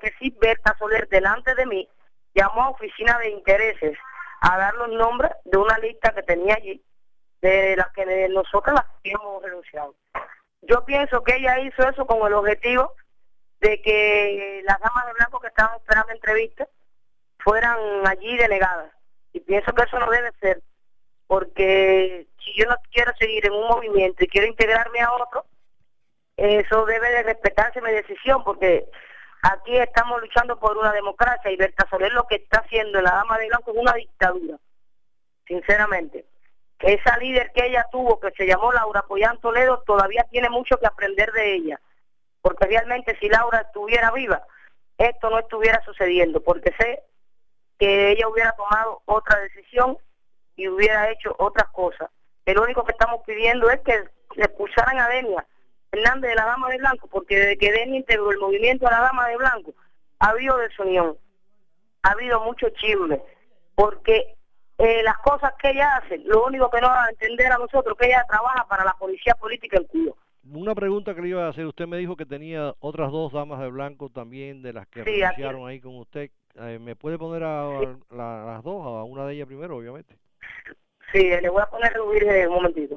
que sí, Berta Soler, delante de mí, llamó a oficina de intereses a dar los nombres de una lista que tenía allí, de las que nosotros las habíamos renunciado. Yo pienso que ella hizo eso con el objetivo de que las damas de blanco que estaban esperando entrevistas fueran allí denegadas. Y pienso que eso no debe ser, porque si yo no quiero seguir en un movimiento y quiero integrarme a otro, eso debe de respetarse mi decisión, porque aquí estamos luchando por una democracia y Berta Soler lo que está haciendo en la dama de blanco es una dictadura, sinceramente. Esa líder que ella tuvo, que se llamó Laura Pollán Toledo, todavía tiene mucho que aprender de ella, porque realmente si Laura estuviera viva, esto no estuviera sucediendo, porque sé que ella hubiera tomado otra decisión y hubiera hecho otras cosas. Lo único que estamos pidiendo es que le expulsaran a Denia Fernández de la Dama de Blanco, porque desde que Denia integró el movimiento a la Dama de Blanco, ha habido desunión, ha habido mucho chisme, porque las cosas que ella hace, lo único que nos va a entender a nosotros, que ella trabaja para la policía política en Cuba. Una pregunta que le iba a hacer, usted me dijo que tenía otras dos damas de blanco también de las que renunciaron ahí con usted. ¿Me puede poner a las dos, a una de ellas primero, obviamente? Sí, le voy a poner un momentito.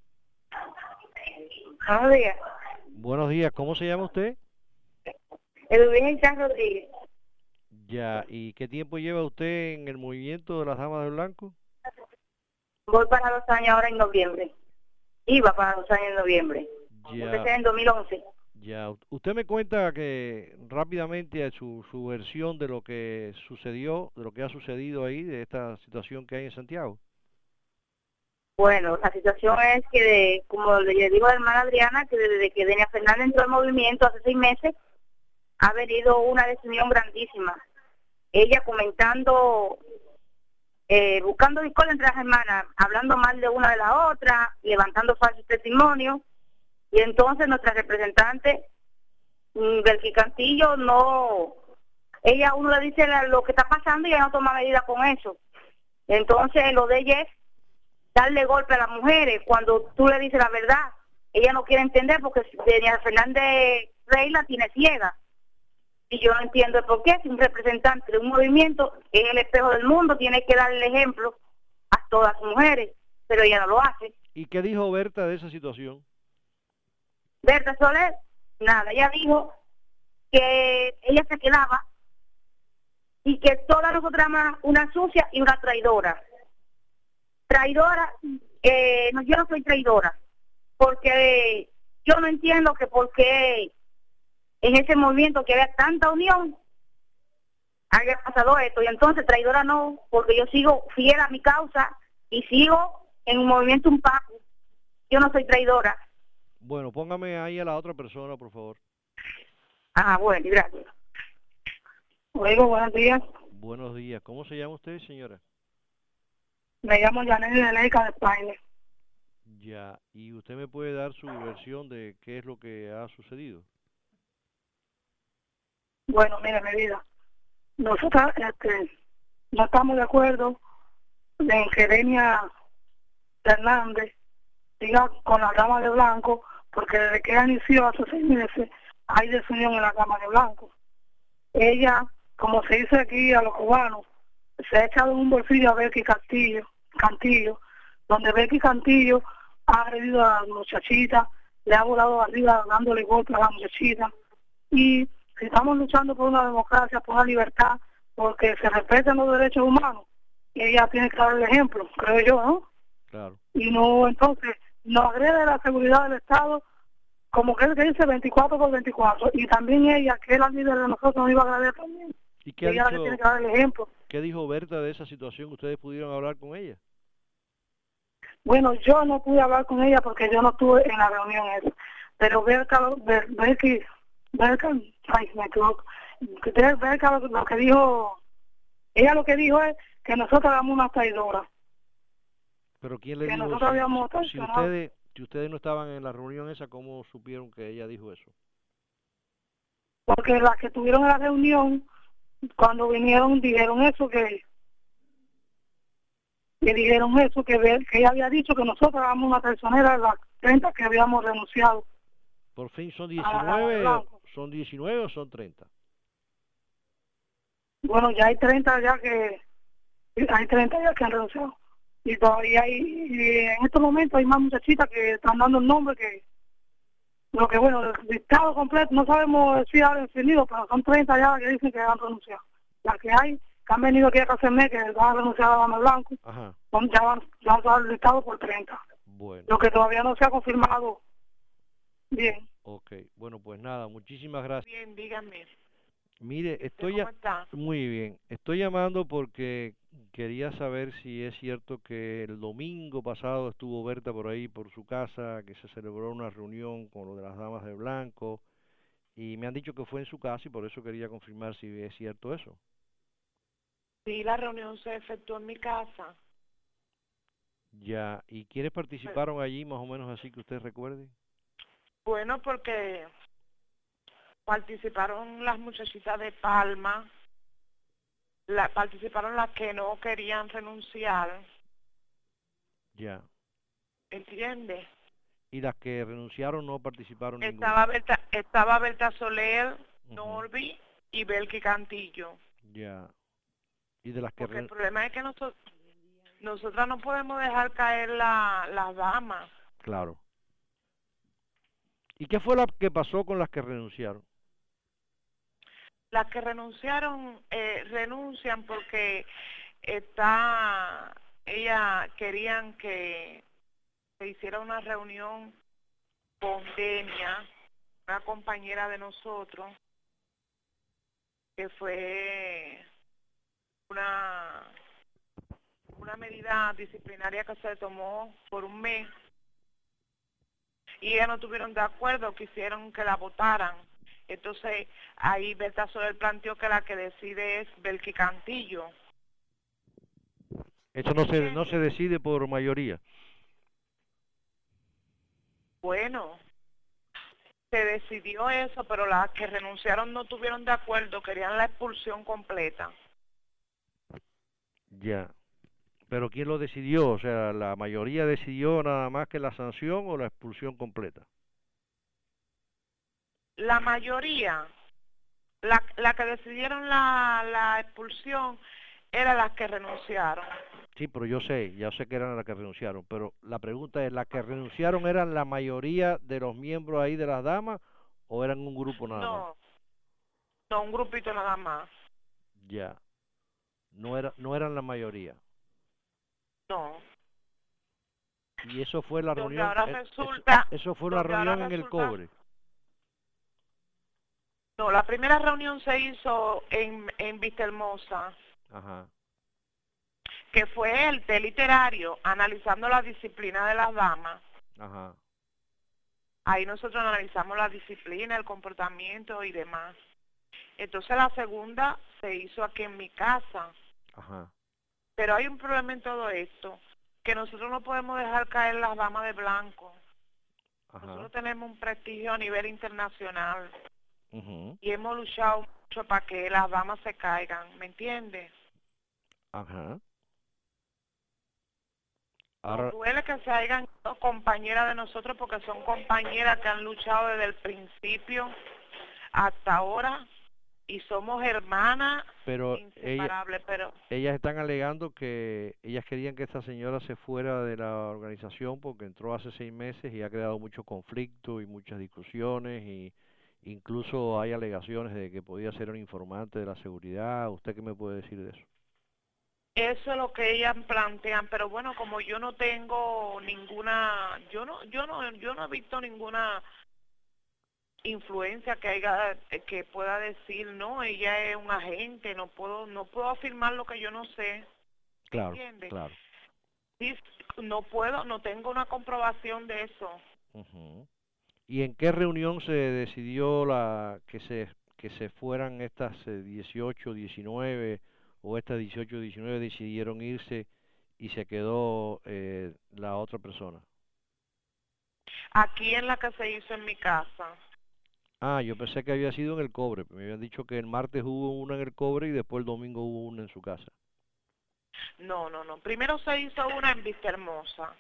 Buenos días. Buenos días, ¿cómo se llama usted? Edwin Rodríguez. Ya, ¿y qué tiempo lleva usted en el movimiento de las damas de blanco? Voy para 2 años ahora en noviembre. Iba para 2 años en noviembre. Ya. Empecé en 2011. Ya, usted me cuenta que rápidamente su versión de lo que sucedió, de lo que ha sucedido ahí, de esta situación que hay en Santiago. Bueno, la situación es que, como le digo a la hermana Adriana, que desde que Denia Fernández entró al movimiento hace 6 meses, ha venido una desunión grandísima. Ella comentando, buscando discordia entre las hermanas, hablando mal de una de la otra, levantando falsos testimonios. Y entonces nuestra representante, Belki Cantillo, no, ella uno le dice lo que está pasando y ella no toma medidas con eso. Entonces lo de ella es darle golpe a las mujeres cuando tú le dices la verdad. Ella no quiere entender porque Denia Fernández Rey la tiene ciega. Y yo no entiendo por qué, si un representante de un movimiento es el espejo del mundo, tiene que darle el ejemplo a todas las mujeres, pero ella no lo hace. ¿Y qué dijo Berta de esa situación? Berta Soler, nada, ella dijo que ella se quedaba y que todas nosotras éramos una sucia y una traidora. Traidora, yo no soy traidora, porque yo no entiendo que por qué en ese movimiento que había tanta unión haya pasado esto, y entonces traidora no, porque yo sigo fiel a mi causa y sigo en un movimiento un paco. Yo no soy traidora. Bueno, póngame ahí a la otra persona, por favor. Bueno, gracias. Oigo, buenos días. Buenos días. ¿Cómo se llama usted, señora? Me llamo Janet de Leica de España. Ya, ¿y usted me puede dar su versión de qué es lo que ha sucedido? Bueno, mire, mi vida, nosotros no estamos de acuerdo en que Denia Fernández siga con la Dama de Blanco, porque desde que ella inició hace 6 meses hay desunión en la Dama de Blanco. Ella, como se dice aquí a los cubanos, se ha echado en un bolsillo a Belki Cantillo, donde Belki Cantillo ha agredido a la muchachita, le ha volado arriba dándole golpes a la muchachita. Y si estamos luchando por una democracia, por una libertad, porque se respeten los derechos humanos, ella tiene que dar el ejemplo, creo yo, ¿no? Claro. Y no, entonces, nos agrede la seguridad del Estado, como que dice 24/24, y también ella, que es la líder de nosotros, nos iba a agredir también. ¿Y qué ella tiene que dar el ejemplo. ¿Qué dijo Berta de esa situación? ¿Ustedes pudieron hablar con ella? Bueno, yo no pude hablar con ella porque yo no estuve en la reunión esa, pero Berta, ay, me equivoco. Berta lo que dijo, ella lo que dijo es que nosotros éramos una traidora. ¿Pero quién le que dijo nosotros habíamos si ustedes no estaban en la reunión esa, cómo supieron que ella dijo eso? Porque las que estuvieron en la reunión, cuando vinieron, dijeron eso, que ella había dicho que nosotros éramos una traicionera de las 30 que habíamos renunciado. ¿Por fin son 19 o son 30? Bueno, ya hay 30 ya que han renunciado. Y todavía y en estos momentos hay más muchachitas que están dando el nombre que lo que bueno, el listado completo, no sabemos decir ahora definido, pero son 30 ya que dicen que han renunciado. Las que hay, que han venido aquí a Casemé, que van a renunciar a Dama Blanco, Ajá. ya van a dar el listado por 30. Bueno. Lo que todavía no se ha confirmado bien. Ok, bueno, pues nada, muchísimas gracias. Bien, dígame. Mire, ¿Cómo está? muy bien. Estoy llamando porque quería saber si es cierto que el domingo pasado estuvo Berta por ahí, por su casa, que se celebró una reunión con lo de las damas de blanco, y me han dicho que fue en su casa y por eso quería confirmar si es cierto eso. Sí, la reunión se efectuó en mi casa. Ya, ¿y quiénes participaron allí, más o menos así que usted recuerde? Bueno, porque participaron las muchachitas de Palma, participaron las que no querían renunciar. Ya. ¿Entiende? Y las que renunciaron no participaron Estaba Berta Soler, Norby y Belki Cantillo. Ya. Y de las que porque el problema es que nosotras no podemos dejar caer las damas. Claro. ¿Y qué fue lo que pasó con las que renunciaron? Las que renunciaron, renuncian porque ellas querían que se hiciera una reunión con Denia, una compañera de nosotros, que fue una medida disciplinaria que se tomó por un mes, y ellas no estuvieron de acuerdo, quisieron que la votaran. Entonces ahí Berta Soler planteó que la que decide es Belki Cantillo. Eso no se decide por mayoría. Bueno, se decidió eso, pero las que renunciaron no estuvieron de acuerdo, querían la expulsión completa. Ya. ¿Pero quién lo decidió? O sea, ¿la mayoría decidió nada más que la sanción o la expulsión completa? La mayoría, la que decidieron la expulsión, eran las que renunciaron. Sí, pero ya sé que eran las que renunciaron, pero la pregunta es, ¿las que renunciaron eran la mayoría de los miembros ahí de las damas o eran un grupo nada más? No, un grupito nada más. Ya. No eran la mayoría. No. Y eso fue la reunión. Ahora resulta, eso fue la reunión en el Cobre. No, la primera reunión se hizo en Vistahermosa. Ajá. Que fue el té literario, analizando la disciplina de las damas. Ajá. Ahí nosotros analizamos la disciplina, el comportamiento y demás. Entonces la segunda se hizo aquí en mi casa. Ajá. Pero hay un problema en todo esto, que nosotros no podemos dejar caer las damas de blanco. Ajá. Nosotros tenemos un prestigio a nivel internacional. Y hemos luchado mucho para que las damas se caigan, ¿me entiendes? Ajá. Ahora, nos duele que se hayan sido compañeras de nosotros porque son compañeras que han luchado desde el principio hasta ahora y somos hermanas inseparables. Pero ellas están alegando que ellas querían que esta señora se fuera de la organización porque entró hace 6 meses y ha creado mucho conflicto y muchas discusiones y incluso hay alegaciones de que podía ser un informante de la seguridad. ¿Usted qué me puede decir de eso? Eso es lo que ellas plantean, pero bueno, como yo no tengo ninguna, yo no he visto ninguna influencia que pueda decir, no, ella es un agente, no puedo afirmar lo que yo no sé. Claro, ¿entiendes? Claro. Sí, no tengo una comprobación de eso. ¿Y en qué reunión se decidió que se fueran estas 18, 19 o estas 18, 19 decidieron irse y se quedó la otra persona? Aquí en la que se hizo en mi casa. Ah, yo pensé que había sido en el Cobre. Me habían dicho que el martes hubo una en el Cobre y después el domingo hubo una en su casa. No. Primero se hizo una en Vistahermosa.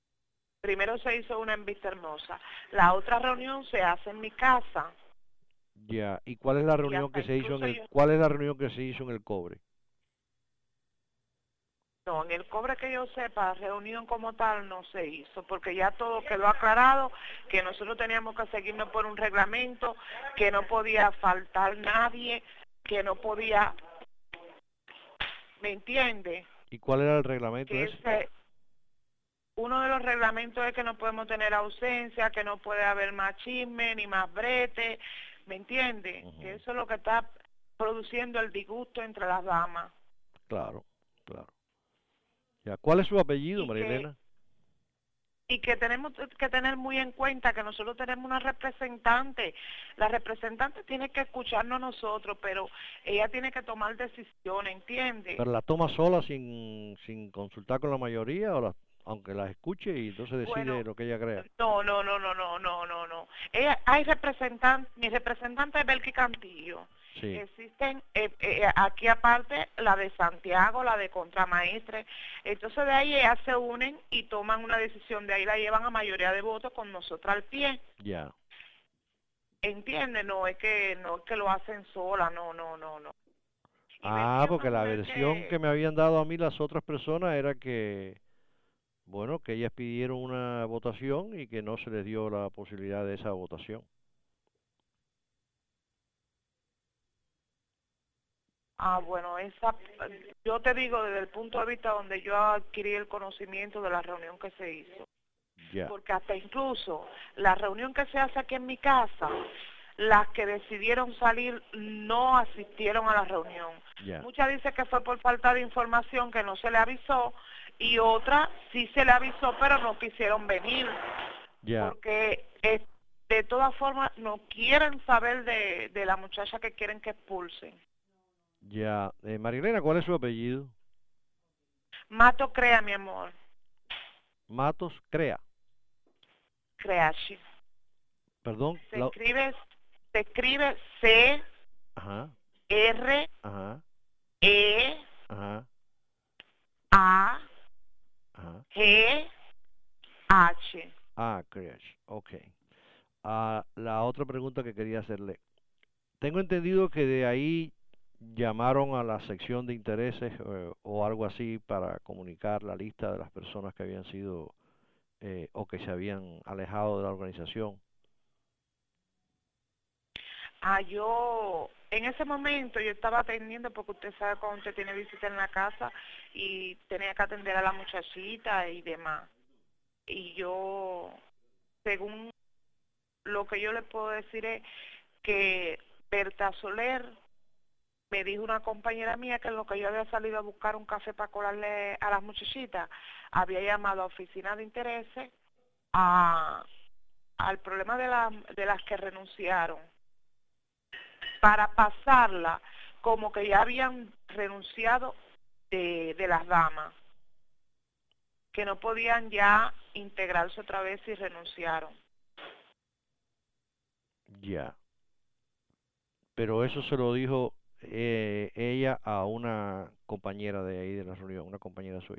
Primero se hizo una en Vistahermosa. La otra reunión se hace en mi casa. Ya, ¿y cuál es la reunión que se hizo cuál es la reunión que se hizo en el Cobre? No, en el Cobre que yo sepa, reunión como tal no se hizo, porque ya todo quedó aclarado, que nosotros teníamos que seguirnos por un reglamento, que no podía faltar nadie, que no podía, ¿me entiende? ¿Y cuál era el reglamento ese? Uno de los reglamentos es que no podemos tener ausencia, que no puede haber más chisme ni más brete, ¿me entiende? Que eso es lo que está produciendo el disgusto entre las damas. Claro, claro. Ya, ¿cuál es su apellido, María Elena? Y que tenemos que tener muy en cuenta que nosotros tenemos una representante. La representante tiene que escucharnos a nosotros, pero ella tiene que tomar decisiones, ¿entiende? ¿Pero la toma sola sin consultar con la mayoría o aunque la escuche y entonces decide lo que ella crea? No. Ella, mi representante es Belki Cantillo. Sí. Existen aquí aparte la de Santiago, la de Contramaestre. Entonces de ahí ellas se unen y toman una decisión, de ahí la llevan a mayoría de votos con nosotros al pie. Ya. ¿Entiende? No es que lo hacen sola, no. Porque la versión que me habían dado a mí las otras personas era que, bueno, que ellas pidieron una votación y que no se les dio la posibilidad de esa votación. Bueno, yo te digo desde el punto de vista donde yo adquirí el conocimiento de la reunión que se hizo. Yeah. Porque hasta incluso la reunión que se hace aquí en mi casa, las que decidieron salir no asistieron a la reunión. Yeah. Muchas dicen que fue por falta de información, que no se le avisó, y otras sí se le avisó, pero no quisieron venir. Yeah. Porque de todas formas no quieren saber de la muchacha que quieren que expulsen. Ya, María Elena, ¿cuál es su apellido? Mato Crea, mi amor. Matos Crea. Creachi. Perdón. Se escribe C. Ajá. R. Ajá. E. Ajá. A. Ajá. G. H. Creachi. Okay. La otra pregunta que quería hacerle. Tengo entendido que de ahí llamaron a la sección de intereses o algo así para comunicar la lista de las personas que habían sido o que se habían alejado de la organización. Yo en ese momento yo estaba atendiendo, porque usted sabe cuando usted tiene visita en la casa y tenía que atender a la muchachita y demás. Y yo, según lo que yo le puedo decir es que Berta Soler me dijo una compañera mía que en lo que yo había salido a buscar un café para colarle a las muchachitas, había llamado a oficina de intereses al problema de las que renunciaron, para pasarla como que ya habían renunciado de las damas, que no podían ya integrarse otra vez y renunciaron. Ya. Pero eso se lo dijo ella a una compañera de ahí de la reunión, una compañera suya.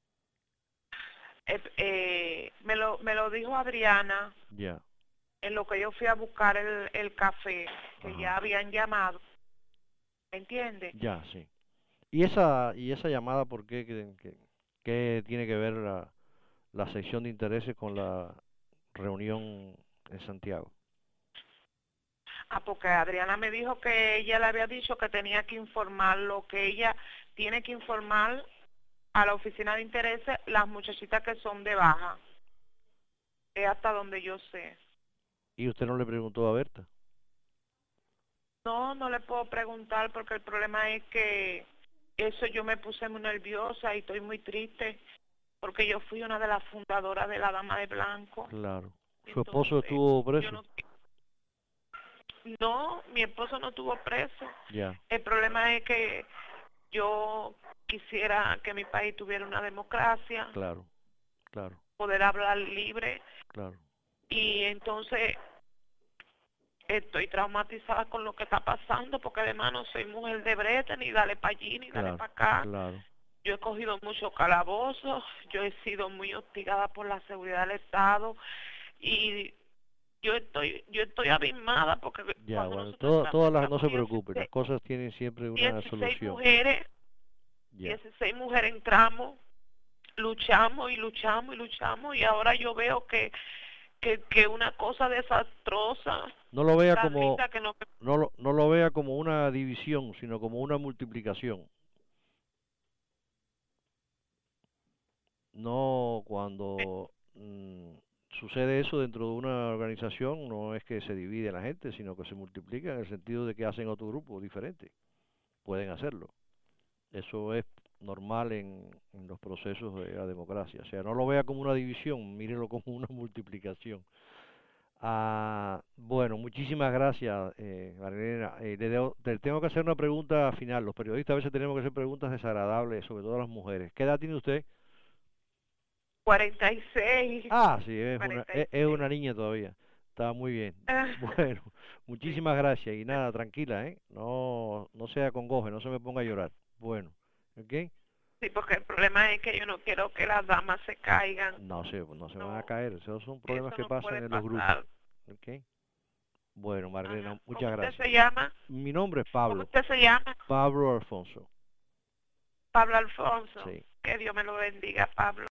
Me lo dijo Adriana. Ya. En lo que yo fui a buscar el café, que Ajá. ya habían llamado, ¿me entiendes? Ya, sí. ¿Y esa llamada por qué tiene que ver la sección de intereses con la reunión en Santiago? Porque Adriana me dijo que ella le había dicho que tenía que informar lo que ella tiene que informar a la oficina de intereses, las muchachitas que son de baja. Es hasta donde yo sé. ¿Y usted no le preguntó a Berta? No le puedo preguntar, porque el problema es que eso yo me puse muy nerviosa y estoy muy triste, porque yo fui una de las fundadoras de la Dama de Blanco. Claro. ¿Su esposo estuvo preso? No, mi esposo no estuvo preso. Ya. El problema es que yo quisiera que mi país tuviera una democracia. Claro. Poder hablar libre. Claro. Y entonces estoy traumatizada con lo que está pasando, porque además no soy mujer de brete, ni dale para allí, ni dale para acá. Claro. Yo he cogido muchos calabozos, yo he sido muy hostigada por la seguridad del Estado, y yo estoy abismada porque ya, bueno, todas las, no se preocupen, las cosas tienen siempre una 16 solución. Mujeres, 16 mujeres entramos, luchamos y luchamos y luchamos, y ahora yo veo que una cosa desastrosa. No lo vea como no lo vea como una división, sino como una multiplicación. No, cuando sucede eso dentro de una organización, no es que se divide la gente, sino que se multiplica en el sentido de que hacen otro grupo diferente. Pueden hacerlo. Eso es normal en los procesos de la democracia. O sea, no lo vea como una división, mírelo como una multiplicación. Bueno, muchísimas gracias, Marilena. Le tengo que hacer una pregunta final. Los periodistas a veces tenemos que hacer preguntas desagradables, sobre todo a las mujeres. ¿Qué edad tiene usted? 46. Sí, es una niña todavía. Está muy bien. Bueno, muchísimas gracias. Y nada, tranquila, ¿eh? No se acongoje, no se me ponga a llorar. Bueno, ¿ok? Sí, porque el problema es que yo no quiero que las damas se caigan. No se van a caer. Esos son problemas que pasan en los grupos. ¿Ok? Bueno, Marilena, muchas gracias. ¿Cómo usted se llama? Mi nombre es Pablo. ¿Cómo usted se llama? Pablo Alfonso. Pablo Alfonso. Sí. Que Dios me lo bendiga, Pablo.